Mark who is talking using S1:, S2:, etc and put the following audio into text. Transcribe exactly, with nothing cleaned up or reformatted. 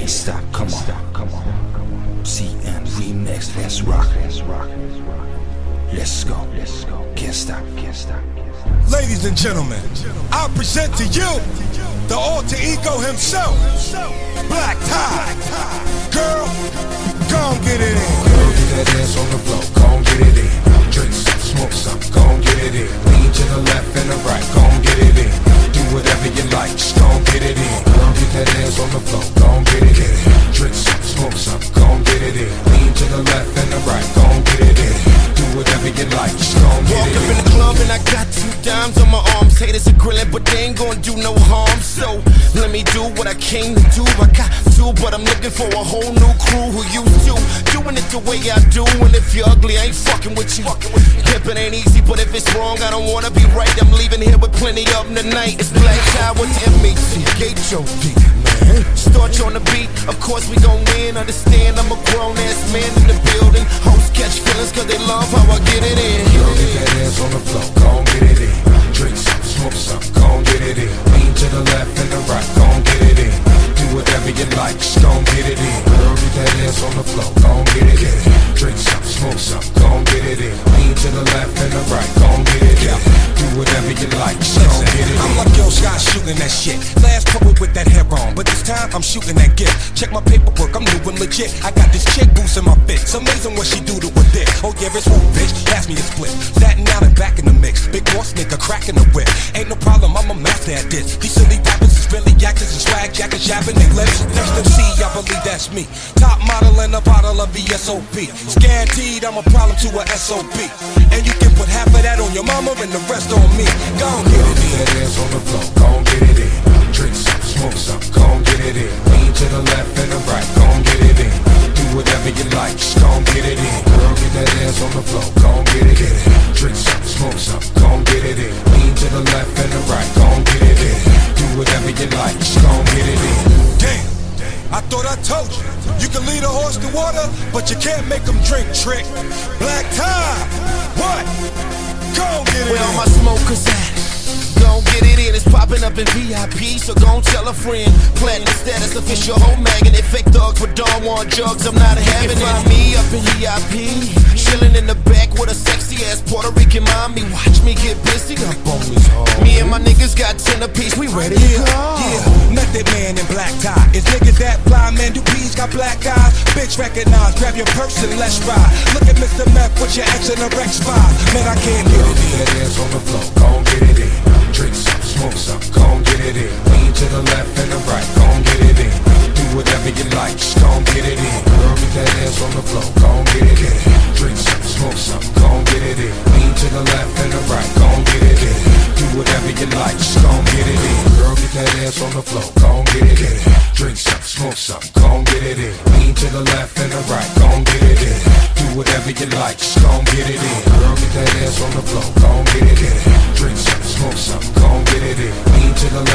S1: can't stop, come on, come on. C N remix, let's rock, let's rock. Let's go, let's go. Can't stop, can't stop.
S2: Ladies and gentlemen, I present to you the alter ego himself, Black Tie. Girl, gon' get it in.
S3: Girl, get that ass on the floor, gon' get it in. Drink some, smoke some, gon' get it in. Lean to the left and the right, gon' get it in. Do whatever you like, just gon' get it in. Girl, get that ass on the floor, gon' get it in. Drink some, smoke some, gon' get it in. Lean to the left and the right, gon' get it in. Do whatever you like, just gon' get it in.
S4: Walk up in the club and I got two dimes on my arms. Haters are grilling, but they ain't gon' do no harm. So let me do what I came to do. I got to, but I'm looking for a whole new crew who used to doing it the way I do. And if you're ugly, I ain't fucking with you. Pimpin' ain't easy, but if it's wrong, I don't wanna be right. I'm leaving here with plenty of them tonight. It's Black Tie with M H C, H O D, man. Start you on the beat, of course we gon' win. Understand I'm a grown ass man in the building. Hoes catch feelings cause they love how I get it in.
S3: Girl, get that ass on the floor, gon' get it in. Drink some, smoke some, gon' get it in. Lean to the left and the right, gon' get it in. Do whatever you like, just gon' get it in. Girl, get that ass on the floor, gon' get it in. Drink some, smoke some, gon' get it in. Lean to the left and the right, gon' get it in. Do whatever you like, just gon' get it in.
S2: I'm like Yo Scott shooting that shit. Last couple with that hair on, but this time I'm shooting that gift. Check my paperwork, I'm new and legit. I got this chick boosting my fit. It's amazing what she do to a dick. Oh yeah, it's woo, bitch. Pass me the split. Satin down and back in the mix. Big boss nigga cracking the whip. Ain't no problem, I'm a master at this. These silly rappers is really actors and swag jackets yapping they lips. Next M C, I believe that's me. Top model in a bottle of V S O P. Guaranteed I'm a problem to a S O P. And you can put half of that on your mama and the rest on me. Go on, get it in.
S3: Get that ass on the floor, gon' get it in. Drink some, smoke some, gon' get it in. Lean to the left and the right, gon' get it in. Do whatever you like, just gon' get it in. Girl, get that ass on the floor, gon' get it in. Drink some, smoke some, gon' get it in. Lean to the left and the right, gon' get it in. Do whatever you like, just gon' get it in.
S2: Damn, I thought I told you. You can lead a horse to water, but you can't make him drink, trick. Black Tie, what? Go get it
S4: Where all
S2: in.
S4: my smokers at? Gon' get it in, it's popping up in V I P, so gon' tell a friend. Platinum status, official whole magnet. Fake thugs with Dawn want drugs, I'm not having it. Find me up in V I P, chillin' in the back with a sexy ass Puerto Rican mommy. Watch me get busy up on these hoes. Me and my niggas got ten apiece, we ready to
S2: Yeah,
S4: go.
S2: yeah, Method Man in Black Tie. It's niggas that fly, man, do peas got black eyes. Bitch recognize, grab your purse and let's ride. Look at Mister Meth with your ex and a Rex five. Man, I can't get
S3: Girl,
S2: it
S3: get that ass on the floor, gon' get it in. Drink some, smoke some, gon' get it in. Lean to the left and the right, gon' get it in. Do whatever you like, just gon' get it in. Girl, get that ass on the floor, gon' get it in. Drink some, smoke some, gon' get it in. Lean to the left and the right, gon' get it in. Do whatever you like, just gon' get it in. Girl, get that ass on the floor, gon' get it in. Drink some, smoke some, gon' get it in. Lean to the left and the right, gon' get it in. Do whatever you like, just gon' get it in. Girl, get that ass on the floor, gon' get it in. Drink some, smoke some, gon' get it in. Lean to the